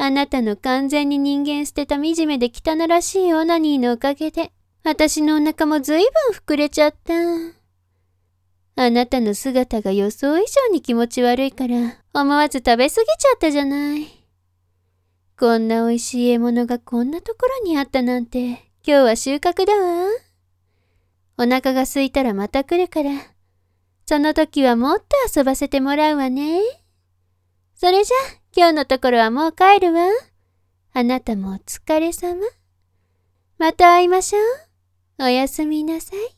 あなたの完全に人間捨てた惨めで汚らしいオナニーのおかげで、私のお腹もずいぶん膨れちゃった。あなたの姿が予想以上に気持ち悪いから、思わず食べ過ぎちゃったじゃない。こんな美味しい獲物がこんなところにあったなんて、今日は収穫だわ。お腹が空いたらまた来るから、その時はもっと遊ばせてもらうわね。それじゃ、今日のところはもう帰るわ。あなたもお疲れ様。また会いましょう。おやすみなさい。